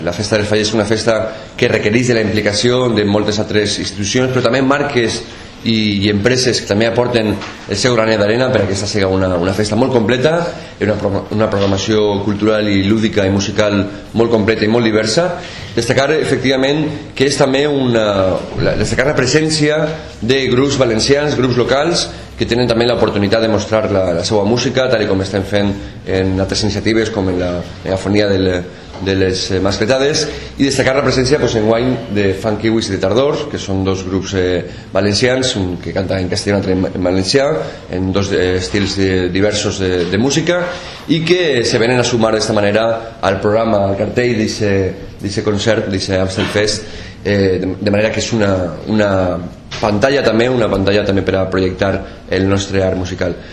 La Festa del Falla és una festa que requereix de la implicació de moltes altres institucions, però també marques i empreses que també aporten el seu granet d'arena per a que aquesta sigui una festa molt completa, una programació cultural i lúdica i musical molt completa i molt diversa. Destacar efectivament que és també destacar la presència de grups valencians, grups locals que tenen també l'oportunitat de mostrar la seva música, tal com estem fent en altres iniciatives com en la megafonia de les mascletades, i destacar la presència enguany de Fan Kiwis i de Tardors, que són dos grups valencians, un que canta en castellà i un altre en valencià, en dos estils diversos de música, i que se venen a sumar d'esta manera al programa, al cartell d'aquest concert, d'aquest Amstelfest, de manera que és una pantalla també per a projectar el nostre art musical.